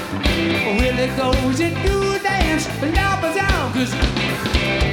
Willie goes into dance, love is on, 'cause